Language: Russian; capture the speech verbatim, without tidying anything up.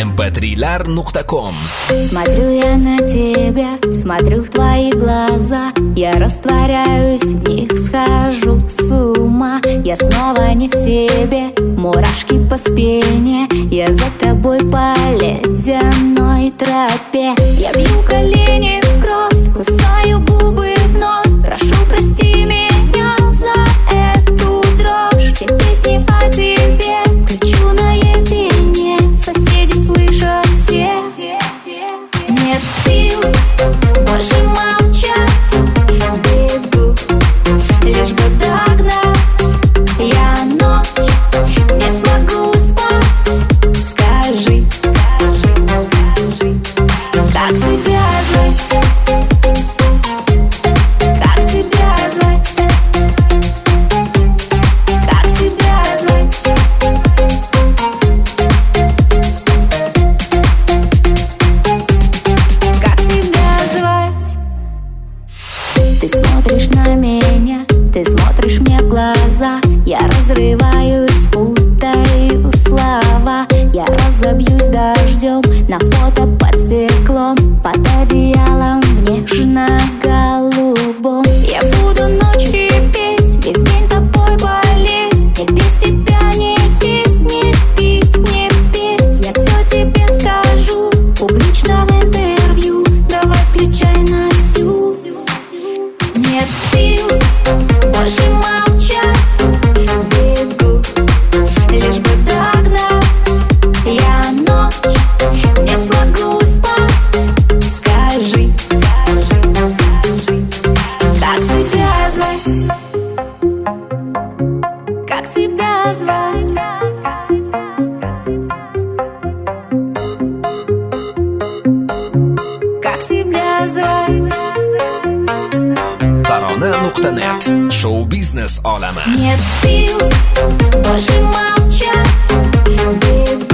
эм пэ три лар точка ком. Смотрю я на тебя, смотрю в твои глаза, я растворяюсь в них, схожу с ума. Я снова не в себе, мурашки по спине, я за тобой по ледяной тропе. Я бью колени в кровь, кусаю губы вновь. Прошу, прости меня за эту дрожь. Все песни о тебе кричу наедине, соседи слышат все. Нет сил больше молчать, бегу, лишь бы догнать. Я ночь, не смогу спать. Скажи, скажи, скажи, как тебя звать? Как тебя звать? Как тебя звать? Как тебя звать? Ты смотришь на меня, ты смотришь мне в глаза. Я разрываюсь, путаю слова. Я разобьюсь дождем на фото под стеклом, под одеялом в нежно-голубом. Я буду ночь репеть, весь день тобой болеть. Мне без тебя не есть, не пить, не петь. Я все тебе скажу публично в интервью. Давай включай на всю. Нет сил больше молчать, бегу, лишь бы догнать. Я ночь, не смогу спать. Скажи, скажи, скажи, как тебя звать? Как тебя звать? Как тебя звать? Tarona точка нет. Шоу-бизнес olami. Нет сил больше молчать, бегу.